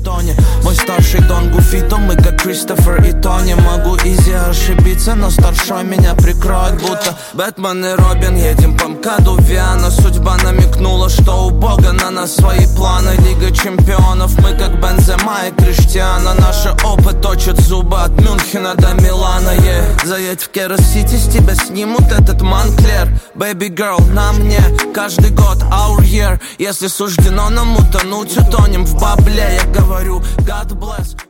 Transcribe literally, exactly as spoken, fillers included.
Тони. Мой старший Дон Гуфито, мы как Кристофер и Тони. Могу изи ошибиться, но старшой меня прикроет, будто Бэтмен и Робин. Едем по МКАДу Виана. Судьба намекнула, что у Бога на нас свои планы. Лига чемпионов, мы как Бензема и Криштиана. Наш опыт точит зубы от Мюнхена до Милана, yeah. Заедь в Керос-Сити, с тебя снимут этот Монклер. Baby girl, на мне каждый год our year. Если суждено нам утонуть, утонем в бабле. Я говорю God bless.